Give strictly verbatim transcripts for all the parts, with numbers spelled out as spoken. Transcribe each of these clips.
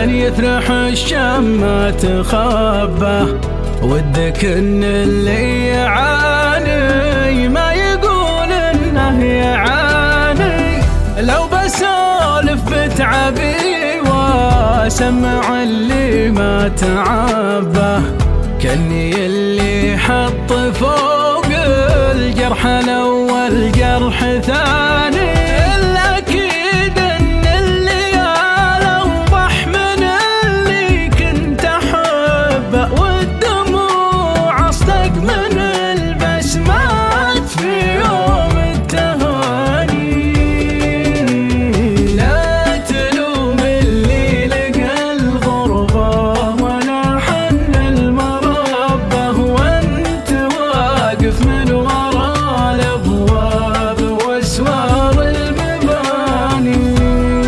يثرح الشمة تخبى، ودك ان اللي يعاني ما يقول انه يعاني. لو بسولف بتعبي واسمع اللي ما تعبه، كني اللي حط فوق الجرح الاول جرح ثاني. الاكيد ان اللي اوضح من اللي كنت احبه، والدموع اصدق من البسمات في يوم التهاني. لا تلوم اللي لقى الغربة ولا حن المربة، وانت واقف من ورا الابواب واسوار المباني.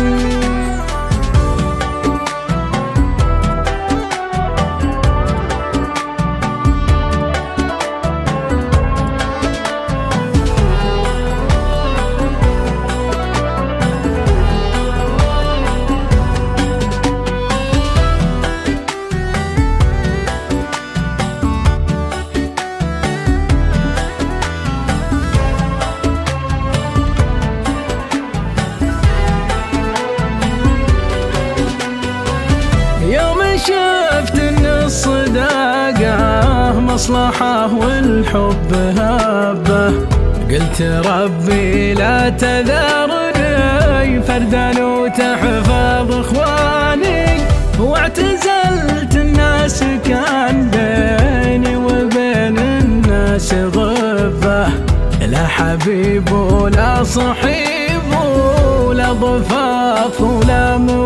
يوم شفت ان الصداقة مصلحة والحب هبة، قلت ربي لا تذرني فردا وتحفظ اخواني. واعتزلت الناس كان بيني وبين الناس غبة، لا حبيب ولا صحيب ولا ضفاف ولا